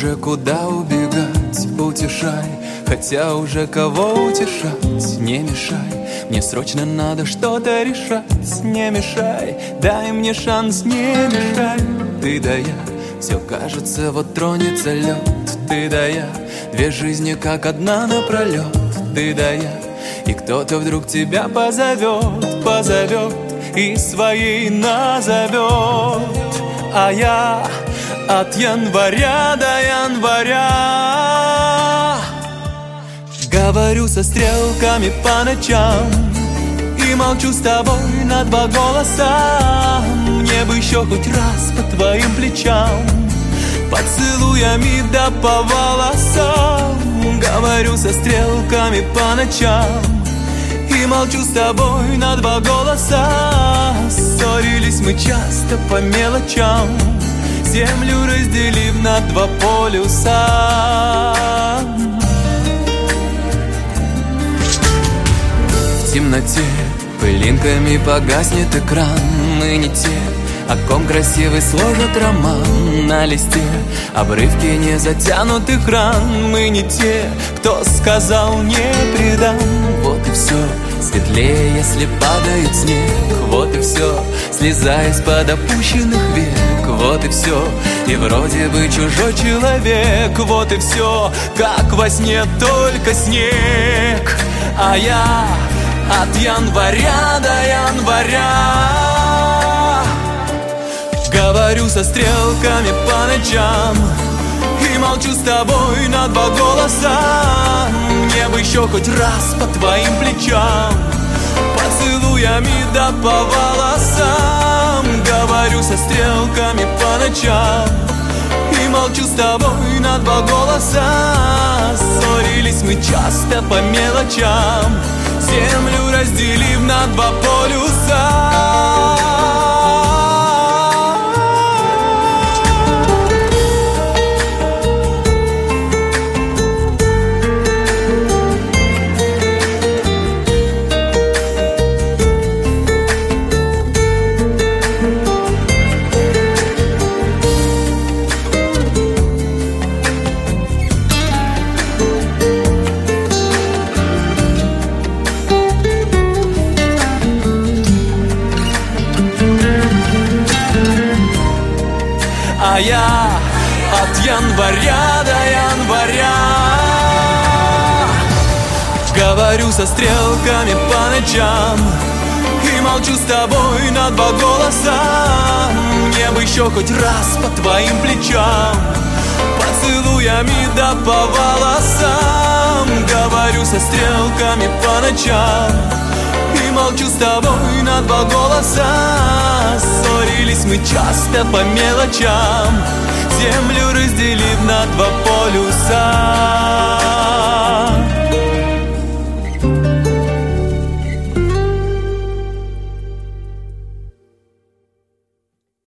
уже куда убегать, утешай, хотя уже кого утешать. Не мешай, мне срочно надо что-то решать. Не мешай, дай мне шанс, не мешай. Ты да я, все кажется, вот тронется лед. Ты да я, две жизни как одна напролет. Ты да я, и кто-то вдруг тебя позовет, позовет и своей назовет. А я от января до января говорю со стрелками по ночам и молчу с тобой на два голоса. Мне бы еще хоть раз по твоим плечам, поцелуями да по волосам. Говорю со стрелками по ночам и молчу с тобой на два голоса. Ссорились мы часто по мелочам, землю разделив на два полюса. В темноте пылинками погаснет экран. Мы не те, о ком красивый сложит роман. На листе обрывки не затянутых ран. Мы не те, кто сказал не предам. Вот и все, светлее, если падает снег. Вот и все, слеза из-под опущенных век. Вот и все, и вроде бы чужой человек. Вот и все, как во сне, только снег. А я от января до января говорю со стрелками по ночам и молчу с тобой на два голоса. Мне бы еще хоть раз по твоим плечам, поцелуями да по волосам. Говорю со стрелками по ночам и молчу с тобой на два голоса. Ссорились мы часто по мелочам, землю разделив на два полюса. А я от января до января говорю со стрелками по ночам и молчу с тобой на два голоса. Мне бы еще хоть раз по твоим плечам, поцелуями да по волосам. Говорю со стрелками по ночам и молчу с тобой на два голоса. Ссорились мы часто по мелочам, землю разделив на два полюса.